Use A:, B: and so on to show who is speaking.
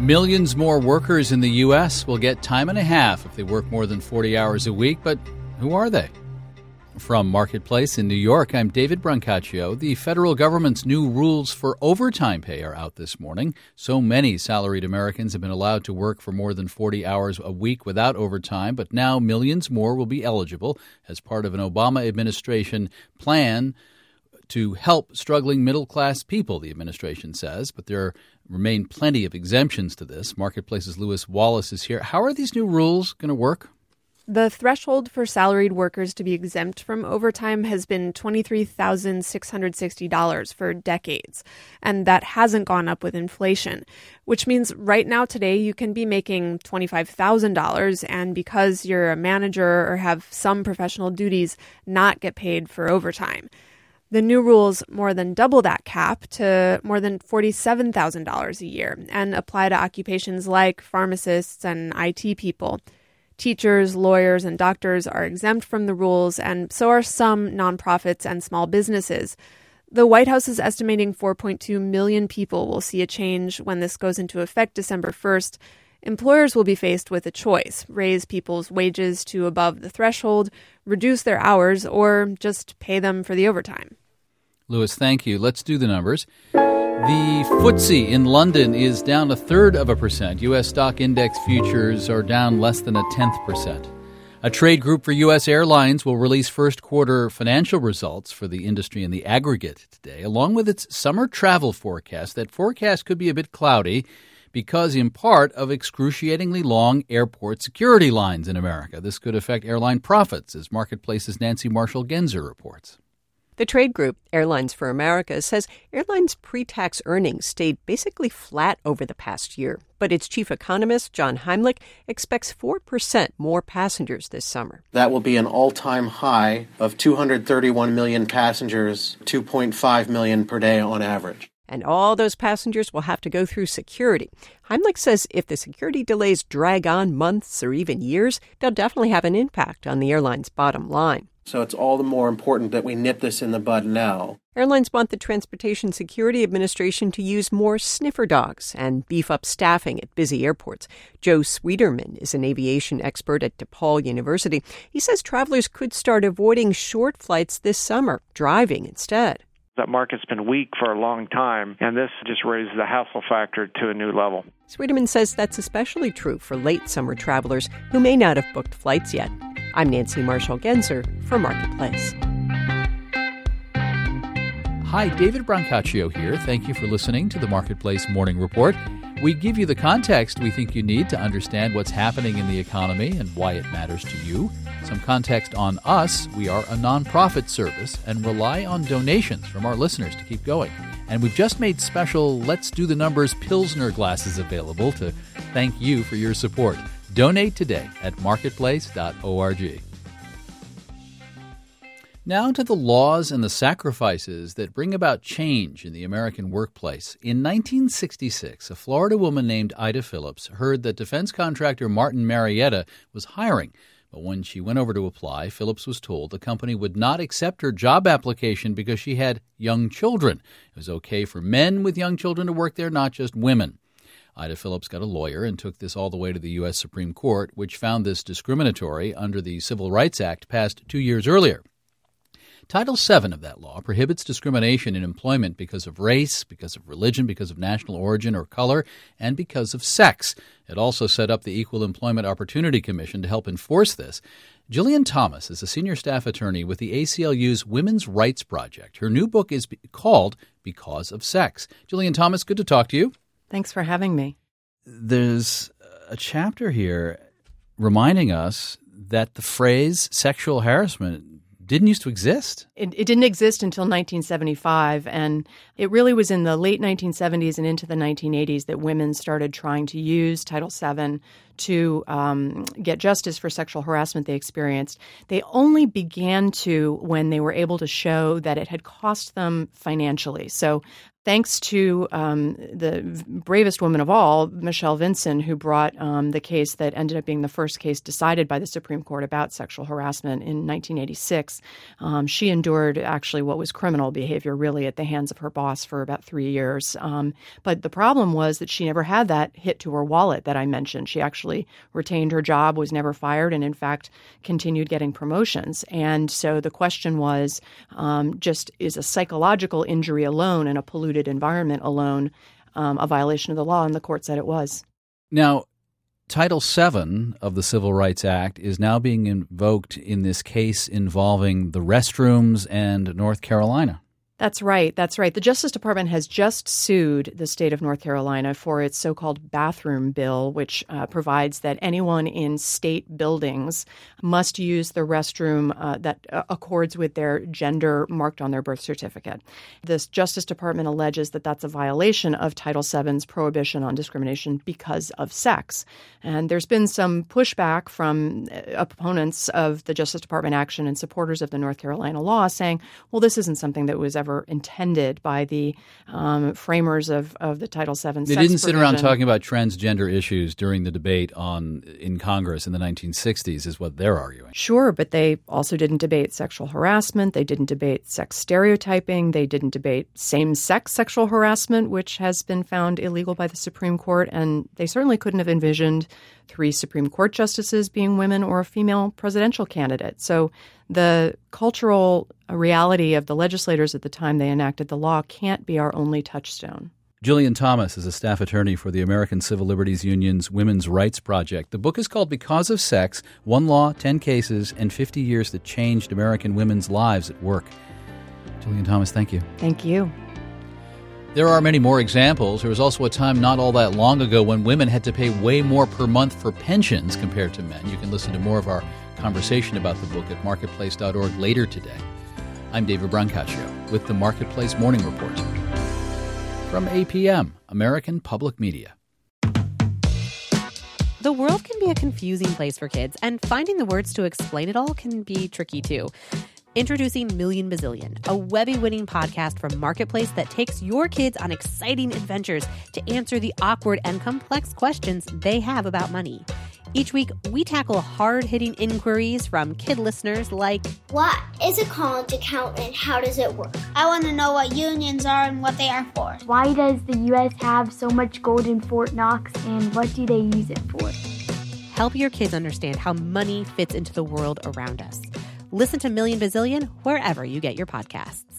A: Millions more workers in the U.S. will get time and a half if they work more than 40 hours a week, but who are they? From Marketplace in New York, I'm David Brancaccio. The federal government's new rules for overtime pay are out this morning. So many salaried Americans have been allowed to work for more than 40 hours a week without overtime, but now millions more will be eligible as part of an Obama administration plan to help struggling middle-class people, the administration says. But there remain plenty of exemptions to this. Marketplace's Lewis Wallace is here. How are these new rules going to work?
B: The threshold for salaried workers to be exempt from overtime has been $23,660 for decades, and that hasn't gone up with inflation, which means right now today you can be making $25,000 and because you're a manager or have some professional duties, not get paid for overtime. The new rules more than double that cap to more than $47,000 a year and apply to occupations like pharmacists and IT people. Teachers, lawyers, and doctors are exempt from the rules, and so are some nonprofits and small businesses. The White House is estimating 4.2 million people will see a change when this goes into effect December 1st. Employers will be faced with a choice: raise people's wages to above the threshold, reduce their hours, or just pay them for the overtime.
A: Lewis, thank you. Let's do the numbers. The FTSE in London is down 0.33%. U.S. stock index futures are down less than 0.1%. A trade group for U.S. airlines will release first quarter financial results for the industry in the aggregate today, along with its summer travel forecast. That forecast could be a bit cloudy because, in part, of excruciatingly long airport security lines in America. This could affect airline profits, as Marketplace's Nancy Marshall-Genzer reports.
C: The trade group, Airlines for America, says airlines' pre-tax earnings stayed basically flat over the past year. But its chief economist, John Heimlich, expects 4% more passengers this summer.
D: That will be an all-time high of 231 million passengers, 2.5 million per day on average.
C: And all those passengers will have to go through security. Heimlich says if the security delays drag on months or even years, they'll definitely have an impact on the airline's bottom line.
D: So it's all the more important that we nip this in the bud now.
C: Airlines want the Transportation Security Administration to use more sniffer dogs and beef up staffing at busy airports. Joe Sweeterman is an aviation expert at DePaul University. He says travelers could start avoiding short flights this summer, driving instead.
E: That market's been weak for a long time, and this just raises the hassle factor to a new level.
C: Sweeterman says that's especially true for late summer travelers who may not have booked flights yet. I'm Nancy Marshall-Genzer for Marketplace.
A: Hi, David Brancaccio here. Thank you for listening to the Marketplace Morning Report. We give you the context we think you need to understand what's happening in the economy and why it matters to you. Some context on us. We are a nonprofit service and rely on donations from our listeners to keep going. And we've just made special Let's Do the Numbers Pilsner glasses available to thank you for your support. Donate today at marketplace.org. Now to the laws and the sacrifices that bring about change in the American workplace. In 1966, a Florida woman named Ida Phillips heard that defense contractor Martin Marietta was hiring. But when she went over to apply, Phillips was told the company would not accept her job application because she had young children. It was okay for men with young children to work there, not just women. Ida Phillips got a lawyer and took this all the way to the U.S. Supreme Court, which found this discriminatory under the Civil Rights Act passed 2 years earlier. Title VII of that law prohibits discrimination in employment because of race, because of religion, because of national origin or color, and because of sex. It also set up the Equal Employment Opportunity Commission to help enforce this. Jillian Thomas is a senior staff attorney with the ACLU's Women's Rights Project. Her new book is called Because of Sex. Jillian Thomas, good to talk to you.
F: Thanks for having me.
A: There's a chapter here reminding us that the phrase sexual harassment didn't used to exist.
F: It didn't exist until 1975, and it really was in the late 1970s and into the 1980s that women started trying to use Title VII to get justice for sexual harassment they experienced. They only began to when they were able to show that it had cost them financially. So thanks to the bravest woman of all, Michelle Vinson, who brought the case that ended up being the first case decided by the Supreme Court about sexual harassment in 1986. She endured actually what was criminal behavior, really, at the hands of her boss. boss for about 3 years. But the problem was that she never had that hit to her wallet that I mentioned. She actually retained her job, was never fired, and in fact continued getting promotions. And so the question was, just is a psychological injury alone in a polluted environment alone a violation of the law? And the court said it was.
A: Now, Title VII of the Civil Rights Act is now being invoked in this case involving the restrooms and North Carolina.
F: That's right. That's right. The Justice Department has just sued the state of North Carolina for its so-called bathroom bill, which provides that anyone in state buildings must use the restroom that accords with their gender marked on their birth certificate. The Justice Department alleges that that's a violation of Title VII's prohibition on discrimination because of sex. And there's been some pushback from opponents of the Justice Department action and supporters of the North Carolina law saying, well, this isn't something that was ever intended by the framers of the Title VII.
A: They didn't sit around talking about transgender issues during the debate in Congress in the 1960s, is what they're arguing.
F: Sure, but they also didn't debate sexual harassment. They didn't debate sex stereotyping. They didn't debate same-sex sexual harassment, which has been found illegal by the Supreme Court. And they certainly couldn't have envisioned 3 Supreme Court justices being women or a female presidential candidate. So the cultural reality of the legislators at the time they enacted the law can't be our only touchstone.
A: Jillian Thomas is a staff attorney for the American Civil Liberties Union's Women's Rights Project. The book is called Because of Sex, 1 Law, 10 Cases, and 50 Years That Changed American Women's Lives at Work. Jillian Thomas, thank you.
F: Thank you.
A: There are many more examples. There was also a time not all that long ago when women had to pay way more per month for pensions compared to men. You can listen to more of our conversation about the book at marketplace.org later today. I'm David Brancaccio with the Marketplace Morning Report. From APM, American Public Media.
G: The world can be a confusing place for kids, and finding the words to explain it all can be tricky too. Introducing Million Bazillion, a Webby-winning podcast from Marketplace that takes your kids on exciting adventures to answer the awkward and complex questions they have about money. Each week, we tackle hard-hitting inquiries from kid listeners like,
H: what is a college account and how does it work? I want to know what unions are and what they are for.
I: Why does the U.S. have so much gold in Fort Knox, and what do they use it for?
G: Help your kids understand how money fits into the world around us. Listen to Million Bazillion wherever you get your podcasts.